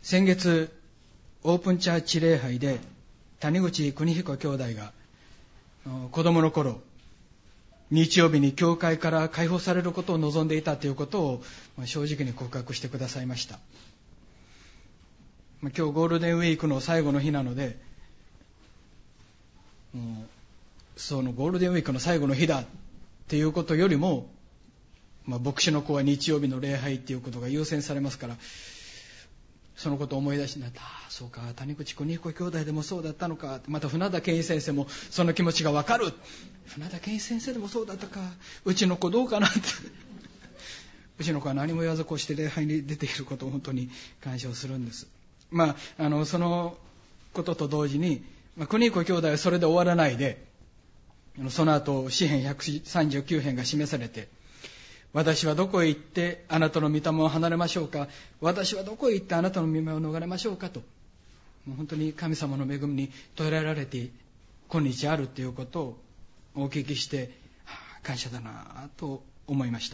先月オープンチャーチ礼拝で谷口邦彦兄弟が子供の頃日曜日に教会から解放されることを望んでいたということを正直に告白してくださいました。今日ゴールデンウィークの最後の日なので、そのゴールデンウィークの最後の日だっていうことよりも、牧師の子は日曜日の礼拝っていうことが優先されますから、そのことを思い出しになった。そうか、谷口邦彦兄弟でもそうだったのか。また船田健一先生もその気持ちが分かる。船田健一先生でもそうだったか。うちの子どうかなってうちの子は何も言わずこうして礼拝に出ていることを本当に感謝をするんです。そのことと同時に、邦彦兄弟はそれで終わらないで、その後詩編139編が示されて、私はどこへ行ってあなたの御霊を離れましょうか。私はどこへ行ってあなたの御霊を逃れましょうかと、もう本当に神様の恵みに捉えられて今日あるということをお聞きして、感謝だなと思いました。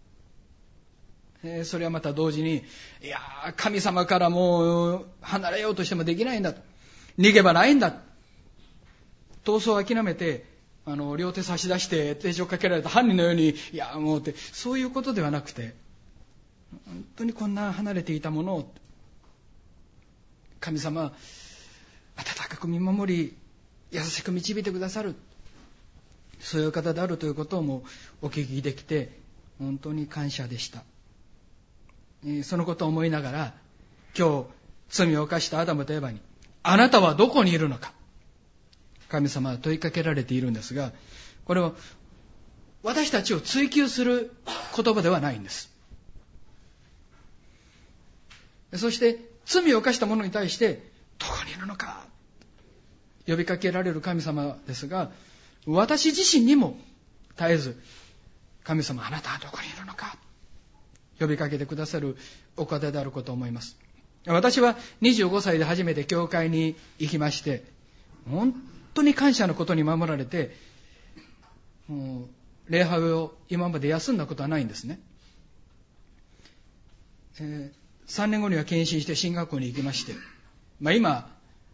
それはまた同時に、神様からもう離れようとしてもできないんだと、逃げ場ないんだ、逃走を諦めて両手差し出して手錠かけられた犯人のようにもうって、そういうことではなくて、本当にこんな離れていたものを神様は温かく見守り優しく導いてくださる、そういう方であるということをもお聞きできて本当に感謝でした。そのことを思いながら、今日罪を犯したアダムとエバに、あなたはどこにいるのか、神様は問いかけられているんですが、これは私たちを追求する言葉ではないんです。そして罪を犯した者に対してどこにいるのか呼びかけられる神様ですが、私自身にも絶えず神様、あなたはどこにいるのか呼びかけてくださるお方であることを思います。私は25歳で初めて教会に行きまして、本当に感謝のことに守られて、もう礼拝を今まで休んだことはないんですね。3年後には献身して進学校に行きまして、今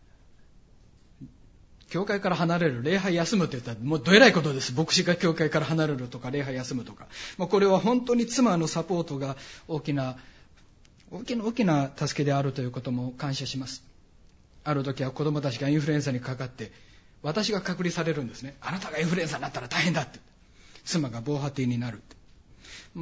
教会から離れる、礼拝休むって言ったらもうどえらいことです。牧師が教会から離れるとか礼拝休むとか、これは本当に妻のサポートが大きな助けであるということも感謝します。ある時は子供たちがインフルエンザにかかって私が隔離されるんですね。あなたがインフルエンザになったら大変だって、妻が防波堤になるって、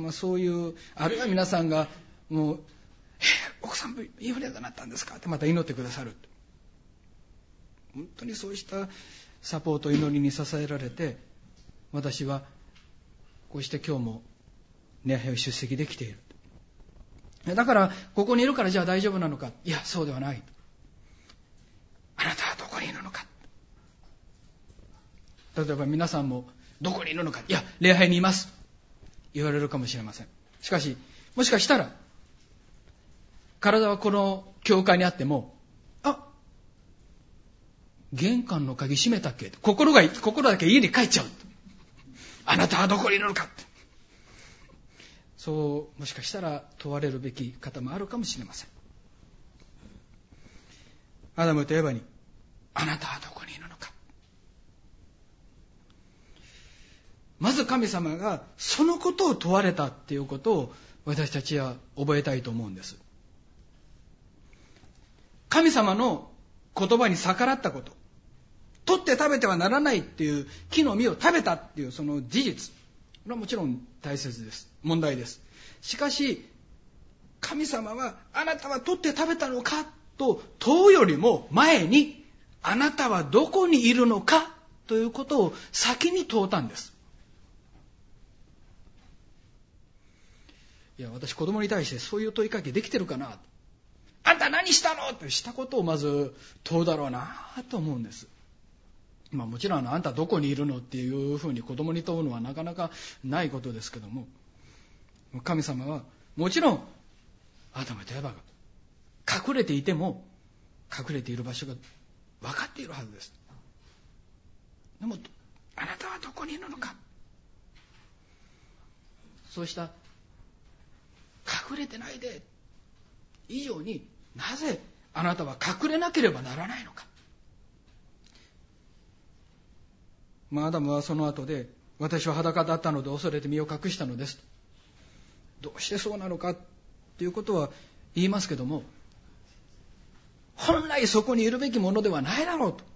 そういう、あるいは皆さんがもう奥さんインフルエンザになったんですかってまた祈ってくださるって、本当にそうしたサポート、祈りに支えられて、私はこうして今日も礼拝を出席できている。だからここにいるからじゃあ大丈夫なのか、いやそうではない。あなたはどこにいるのか。例えば皆さんもどこにいるのか、いや礼拝にいます言われるかもしれません。しかしもしかしたら体はこの教会にあっても、玄関の鍵閉めたっけ、心だけ家に帰っちゃう。あなたはどこにいるのかって、そうもしかしたら問われるべき方もあるかもしれません。アダムとエバに、あなたはどこにいるのか。まず神様がそのことを問われたっていうことを私たちは覚えたいと思うんです。神様の言葉に逆らったこと、取って食べてはならないっていう木の実を食べたっていうその事実、これはもちろん大切です。問題です。しかし神様は、あなたは取って食べたのかと問うよりも前に、あなたはどこにいるのかということを先に問うたんです。私子供に対してそういう問いかけできてるかな、あんた何したのってしたことをまず問うだろうなと思うんです。もちろんあんたどこにいるのっていうふうに子供に問うのはなかなかないことですけども、神様はもちろんアダムとエバが隠れていても隠れている場所が分かっているはずです。でもあなたはどこにいるのか、そうした隠れてないで以上になぜあなたは隠れなければならないのか。アダムはその後で、私は裸だったので恐れて身を隠したのです。どうしてそうなのかということは言いますけども、本来そこにいるべきものではないだろうと。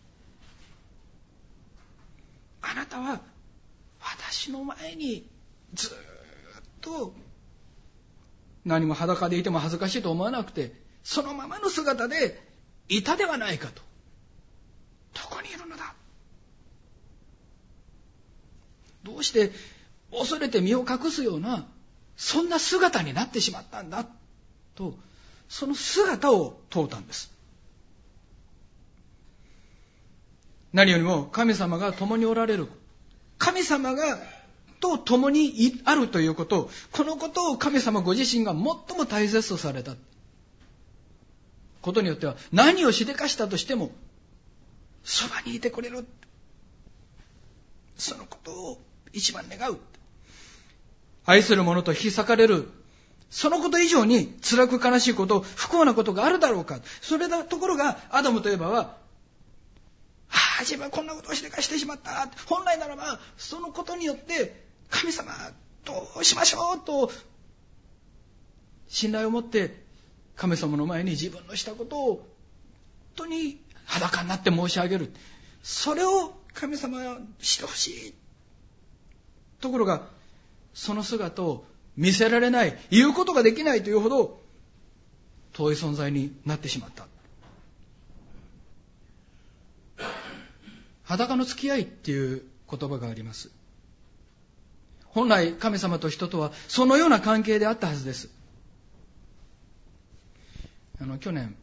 あなたは私の前にずっと何も裸でいても恥ずかしいと思わなくて、そのままの姿でいたではないかと。どこにいるのだ。どうして恐れて身を隠すようなそんな姿になってしまったんだと、その姿を問うたんです。何よりも神様が共におられる、神様がと共にあるということ、このことを神様ご自身が最も大切とされたことによっては、何をしでかしたとしてもそばにいてくれる、そのことを一番願う。愛する者と引き裂かれる、そのこと以上に辛く悲しいこと、不幸なことがあるだろうか。それだところがアダムとエバは、自分はこんなことをしでかしてしまった。本来ならばそのことによって神様どうしましょうと信頼を持って神様の前に自分のしたことを本当に裸になって申し上げる。それを神様はしてほしい。ところがその姿を見せられない、言うことができないというほど遠い存在になってしまった。裸の付き合いっていう言葉があります。本来神様と人とはそのような関係であったはずです。去年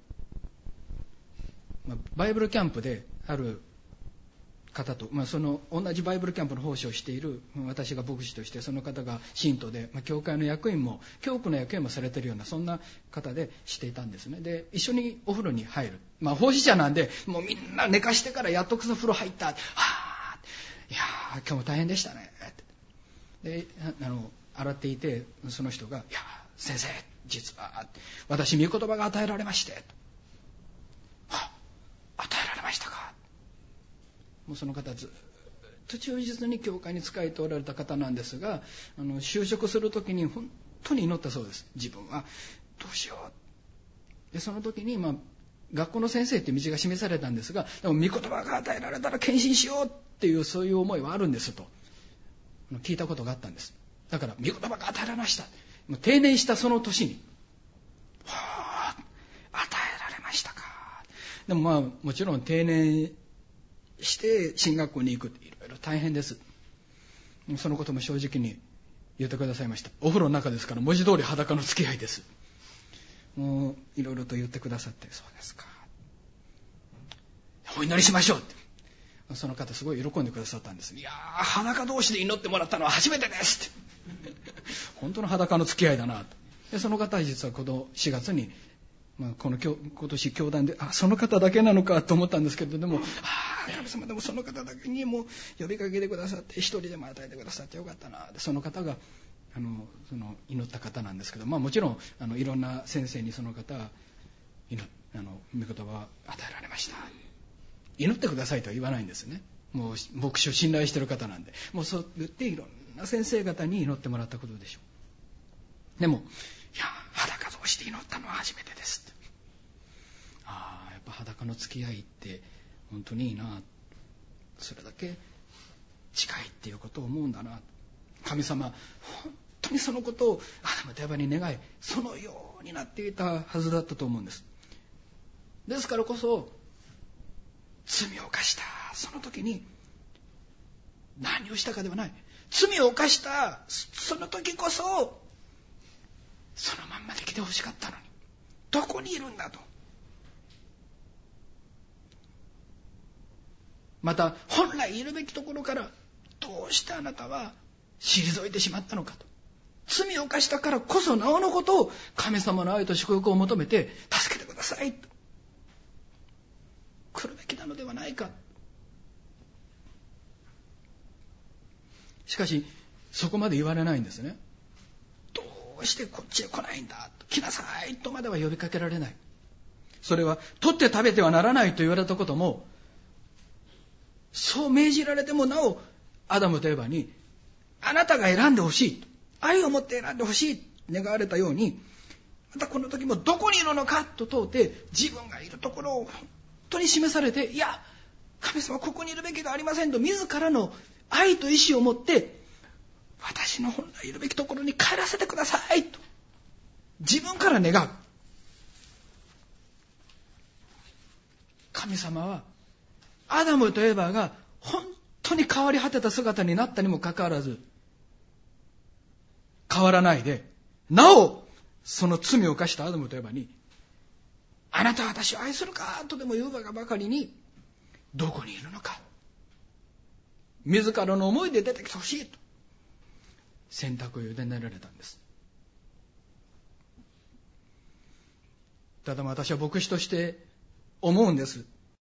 バイブルキャンプである方と、その同じバイブルキャンプの奉仕をしている私が牧師として、その方が信徒で、教会の役員も教区の役員もされているようなそんな方でしていたんですね。で一緒にお風呂に入る、奉仕者なんでもうみんな寝かしてからやっと風呂入った。いや今日も大変でしたねってで洗っていて、その人が、いや先生実は私御言葉が与えられまして。与えられましたか。もうその方ずっと忠実に教会に仕えておられた方なんですが、就職するときに本当に祈ったそうです。自分はどうしよう。でその時に学校の先生っていう道が示されたんですが、でも御言葉が与えられたら献身しようっていうそういう思いはあるんですと聞いたことがあったんです。だから御言葉が与えられました。定年したその年に与えられましたか。でももちろん定年して進学校に行くっていろいろ大変です。そのことも正直に言ってくださいました。お風呂の中ですから文字通り裸の付き合いです。もういろいろと言ってくださって、そうですか、お祈りしましょうって、その方すごい喜んでくださったんです。いや裸同士で祈ってもらったのは初めてですって本当の裸の付き合いだなと。でその方は実はこの4月に今年教団でその方だけなのかと思ったんですけれども、神様でもその方だけにも呼びかけてくださって一人でも与えてくださってよかったな。でその方がその祈った方なんですけど、もちろんいろんな先生にその方は御言葉は与えられました。祈ってくださいとは言わないんですね。もう牧師を信頼している方なんで、もうそう言っていろんな先生方に祈ってもらったことでしょう。でも裸同士で祈ったのは初めてですって。やっぱ裸の付き合いって本当にいいな、それだけ近いっていうことを思うんだな。神様本当にそのことをアダムとエバに願い、そのようになっていたはずだったと思うんです。ですからこそ罪を犯したその時に何をしたかではない、罪を犯したその時こそそのまんまで来てほしかったのに、どこにいるんだと。また本来いるべきところからどうしてあなたは退いてしまったのかと。罪を犯したからこそなおのことを神様の愛と祝福を求めて助けてくださいと来るべきなのではないか。しかしそこまで言われないんですね。どうしてこっちへ来ないんだと、来なさいとまでは呼びかけられない。 それは取って食べてはならないと言われたことも、そう命じられてもなおアダムとエバにあなたが選んでほしいと、愛を持って選んでほしいと願われたように、またこの時もどこにいるのかと問うて、自分がいるところを本当に示されて、いや神様ここにいるべきではありませんと、自らの愛と意志を持って私の本来いるべきところに帰らせてくださいと自分から願う。神様はアダムとエバが本当に変わり果てた姿になったにもかかわらず、変わらないで、なおその罪を犯したアダムとエバに、あなたは私を愛するかとでも言うばかりに、どこにいるのか、自らの思いで出てきてほしいと選択を委ねられたんです。ただ私は牧師として思うんです。